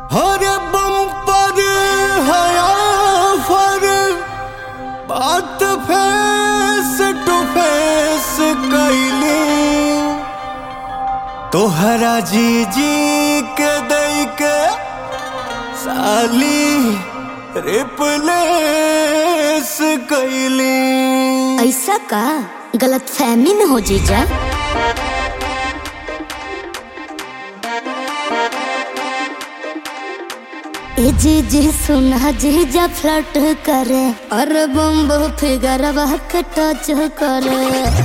हर bumper हया फर बात फेस टू फेस कैली तोहरा जी के दई के साली रिप्लेस कैली। ऐसा का गलत फहमी में हो जीजा। ए जीजी सुना जीजा फ्लर्ट करे और बम्बो फिगर के टच करे।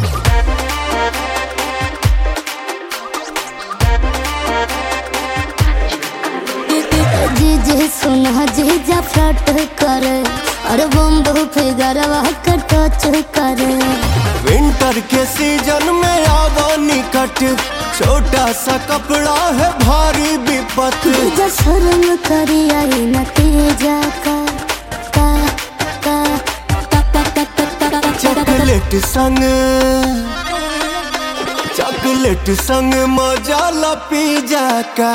जीजी सुना जीजा फ्लर्ट करे और बम्बो फिगर के टच करे। विंटर के सीजन में आवा निकट छोटा सा कपड़ा है भारी विपत। जीजा शर्म करी आई नतीजा का चॉकलेट संग मजा ला पिज़्ज़ा का।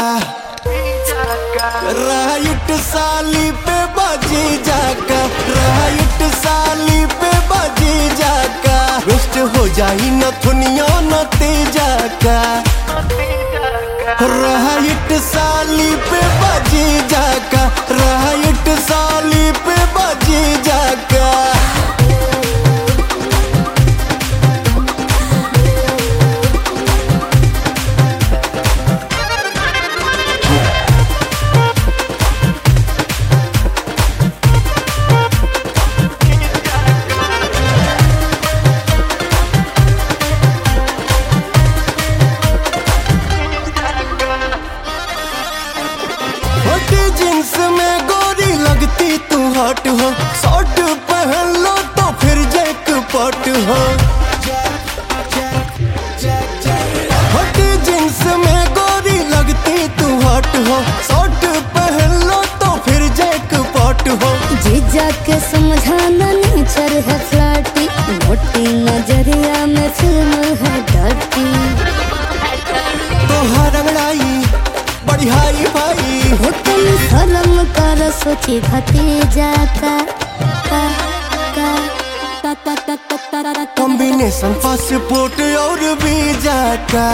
राइट साली पे बाजी जाका, राइट साली पे बाजी जाका। वेस्ट हो जाई न दुनिया न तेजा का। राइट साली पे बाजी जाका, राइट साली पे बाजी जाका। जींस में गोरी लगती तू हॉट हो, शॉर्ट पहन लो तो फिर जैकपॉट हो। हॉट जींस में गोरी लगती तू हॉट हो, शॉर्ट पहन लो तो फिर जैकपॉट हो। जीजा के समझाना नेचर है फ्लर्टी, मोटी नजरिया में फिल्म है डर्टी। तो रंगड़ाई बड़ी हाई भाई तुम शर्म कर सोची भतीजा का कॉम्बिनेशन पासपोर्ट और वीजा का।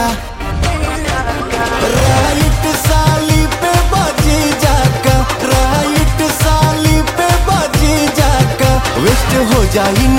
राइट साली पे बाजी जाका, राइट साली पे बाजी जाका। वेस्ट हो जाई